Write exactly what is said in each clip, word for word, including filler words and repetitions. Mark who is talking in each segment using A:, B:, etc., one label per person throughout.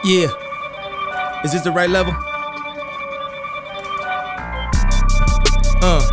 A: Yeah. Is this the right level? Uh.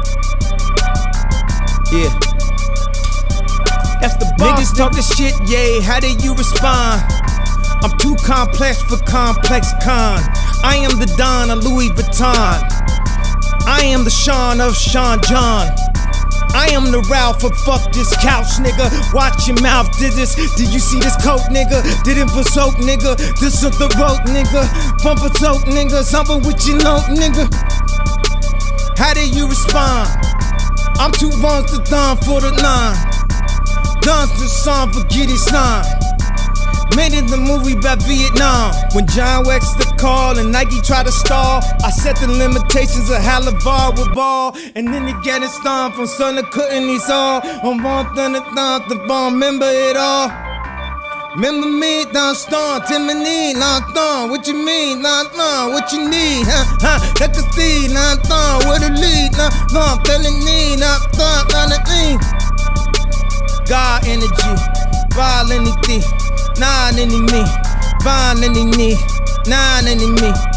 A: Yeah. That's the boss. Niggas talking shit, yay. How do you respond? I'm too complex for complex con. I am the Don of Louis Vuitton. I am the Sean of Sean John. I am the Ralph of fuck this couch, nigga. Watch your mouth, did this? Did you see this coat, nigga? Did it for soap, nigga? This is the rope, nigga. Pump for soap, nigga. Something with your note, nigga. How do you respond? I'm too wrong to done for the nine. Done the song for Giddy Sign. Made in the movie about Vietnam. When John Wax the call and Nike tried to stall, I set the limitations of how LeVar would ball. And then they get it stomped from son to couldn't he saw. On one thing to thump the bomb, remember it all. Remember me, Don Stone, Timony, Long Thorn. What you mean, Long Thorn? What you need, huh? Huh? That the steed, Long Thorn, where the lead, Long Thorn, telling me, Long Thorn, Long Thorn. God energy, violent anything. Nine enemy, fine enemy, nine enemy.